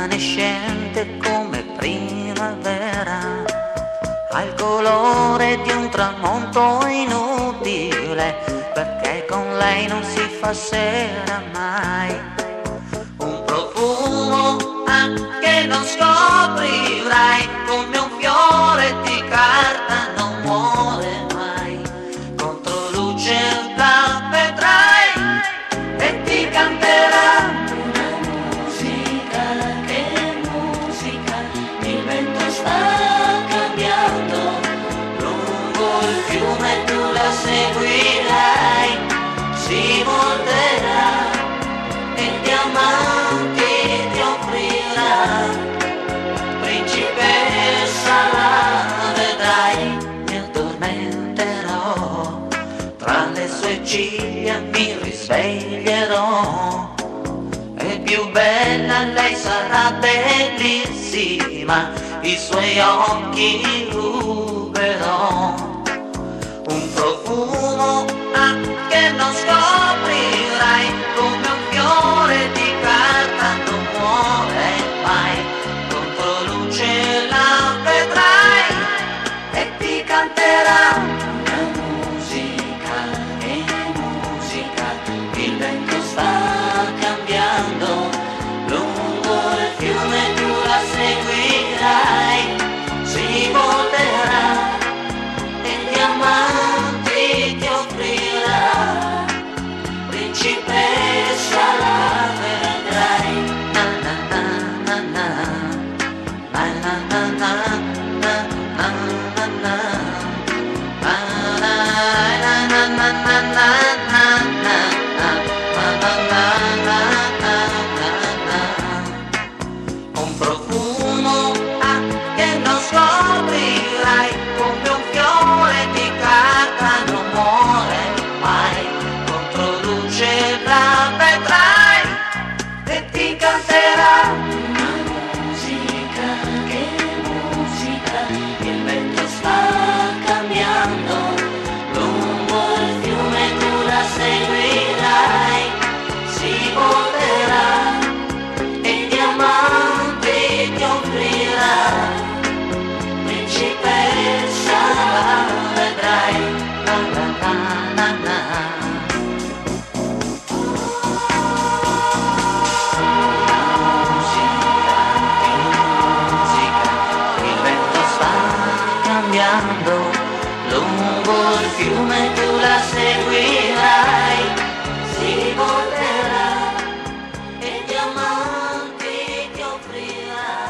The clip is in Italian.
evanescente come primavera, al colore di un tramonto inutile, perché con lei non si fa sera mai. Un profumo che non scoprirai, come un fiore di carta non muore mai. Contro luce la vedrai e ti canterà una musica, che musica. Il vento sta cambiando lungo il fiume, tu la seguirai, si volterà e diamanti ti offrirà. Principessa la vedrai, mi addormenterò, tra le sue ciglia mi risveglierò. E più bella lei sarà, bellissima, i suoi occhi ruberò. Un profumo che non scoprirai, come un fiore di carta non muore mai. Contro luce la vedrai e ti canterà una musica, che musica. Il vento sta cambiando lungo il fiume, tu la seguirai, si volterà e diamanti ti offrirà. Principessa la vedrai. Na na na na na na na na na na na na na na na na. Un profumo che non scoprirai, come un fiore di carta non muore mai. Contro luce la vedrai e ti canterà una musica, che musica. Il vento sta cambiando lungo il fiume, tu la seguirai, si volterà e diamanti ti offrirà. Principessa la vedrai. Na na na na na. Lungo il fiume tu la seguirai, si volterà e diamanti ti offrirà.